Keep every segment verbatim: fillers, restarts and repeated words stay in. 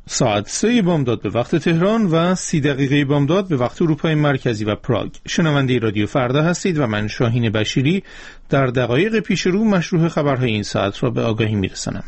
ساعت سه بامداد به وقت تهران و سی دقیقه بامداد به وقت اروپای مرکزی و پراگ. شنونده رادیو فردا هستید و من شاهین بشیری در دقایق پیش رو مشروع خبرهای این ساعت را به آگاهی میرسانم.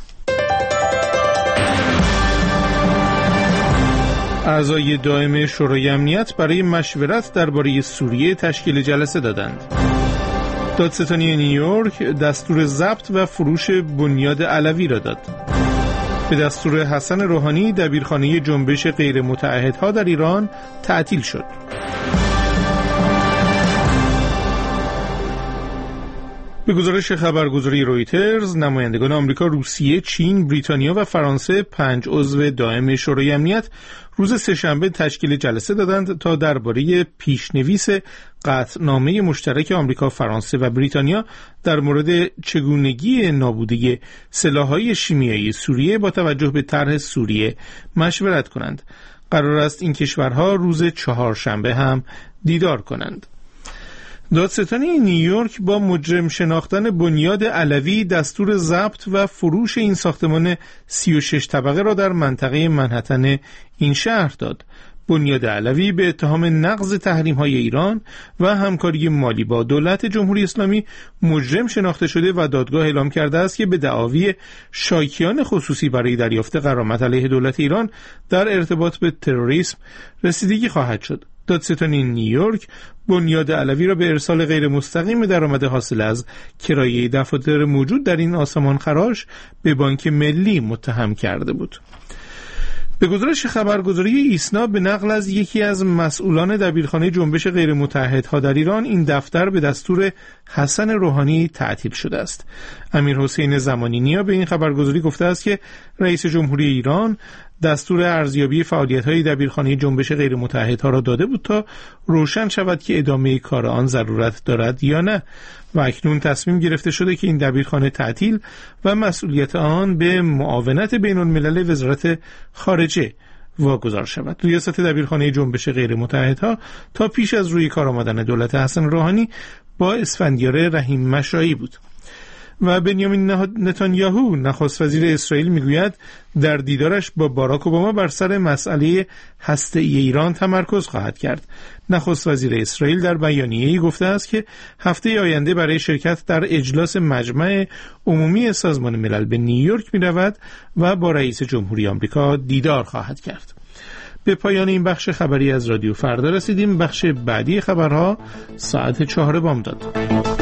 اعضای دائم شورای امنیت برای مشورت درباره سوریه تشکیل جلسه دادند. دادستانی نیویورک دستور ضبط و فروش بنیاد علوی را داد. به دستور حسن روحانی دبیرخانه جنبش غیر متعهدها در ایران تعطیل شد. به گزارش خبرگزاری رویترز، نمایندگان آمریکا، روسیه، چین، بریتانیا و فرانسه پنج عضو دائم شورای امنیت روز سه‌شنبه تشکیل جلسه دادند تا درباره پیشنویس قطعنامه مشترک آمریکا، فرانسه و بریتانیا در مورد چگونگی نابودی سلاح‌های شیمیایی سوریه با توجه به طرح سوریه مشورت کنند. قرار است این کشورها روز چهارشنبه هم دیدار کنند. دادستانی نیویورک با مجرم شناختن بنیاد علوی دستور ضبط و فروش این ساختمان سی و شش طبقه را در منطقه منهتن این شهر داد. بنیاد علوی به اتهام نقض تحریم‌های ایران و همکاری مالی با دولت جمهوری اسلامی مجرم شناخته شده و دادگاه اعلام کرده است که به دعاوی شایکیان خصوصی برای دریافت غرامت علیه دولت ایران در ارتباط به تروریسم رسیدگی خواهد شد. دادستانی نیویورک بنیاد علوی را به ارسال غیر مستقیم درآمد حاصل از کرایه دفاتر موجود در این آسمان خراش به بانک ملی متهم کرده بود. به گزارش خبرگزاری ایسنا به نقل از یکی از مسئولان دبیرخانه جنبش غیر متعهدها در ایران، این دفتر به دستور حسن روحانی تعطیل شده است. امیر حسین زمانی نیا به این خبرگزاری گفته است که رئیس جمهوری ایران دستور ارزیابی فعالیت‌های دبیرخانه جنبش غیر متعهدها را داده بود تا روشن شود که ادامه کار آن ضرورت دارد یا نه و اکنون تصمیم گرفته شده که این دبیرخانه تعطیل و مسئولیت آن به معاونت بین‌الملل وزارت خارجه واگذار شود. ریاست دبیرخانه جنبش غیر متعهدها تا پیش از روی کار آمدن دولت حسن روحانی با اسفندیار رحیم مشایی بود. و بنیامین نتانیاهو نخست وزیر اسرائیل میگوید در دیدارش با باراک اوباما بر سر مسئله هسته‌ای ایران تمرکز خواهد کرد. نخست وزیر اسرائیل در بیانیه‌ای گفته است که هفته آینده برای شرکت در اجلاس مجمع عمومی سازمان ملل به نیویورک می‌رود و با رئیس جمهوری آمریکا دیدار خواهد کرد. به پایان این بخش خبری از رادیو فردا رسیدیم. بخش بعدی خبرها ساعت چهار بامداد.